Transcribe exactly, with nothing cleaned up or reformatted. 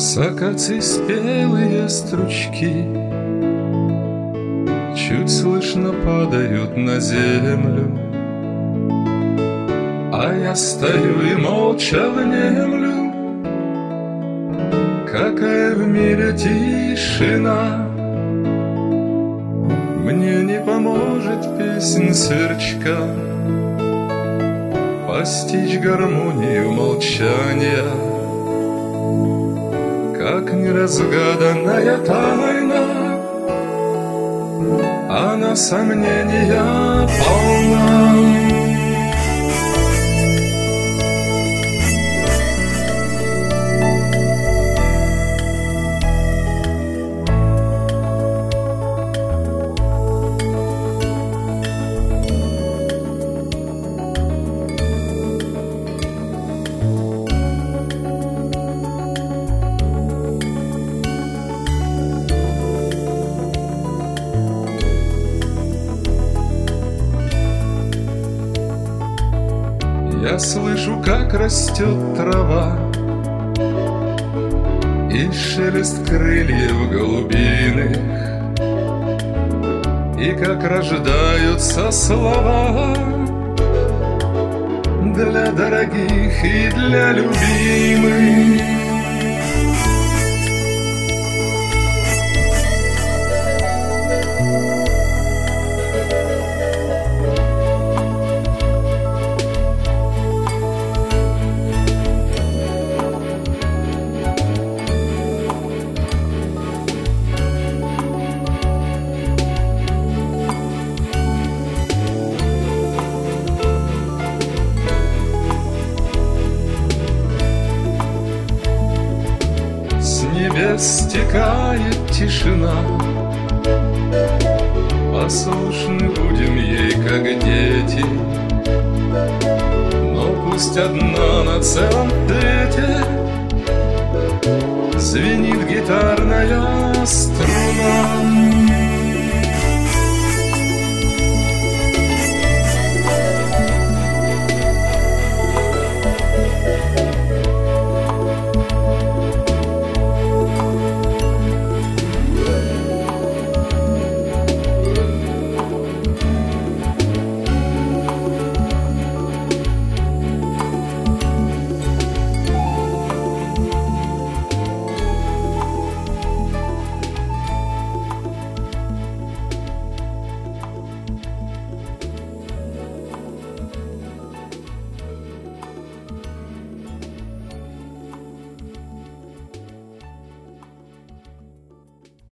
С акаций спелые стручки чуть слышно падают на землю, а я стою и молча внемлю. Какая в мире тишина, мне не поможет песнь сверчка постичь гармонию молчания. Как неразгаданная тайна, она сомнения полна. Я слышу, как растет трава и шелест крыльев голубиных, и как рождаются слова для дорогих и для любимых. С небес стекает тишина, послушны будем ей, как дети. Но пусть одна на целом свете звенит гитарная струна.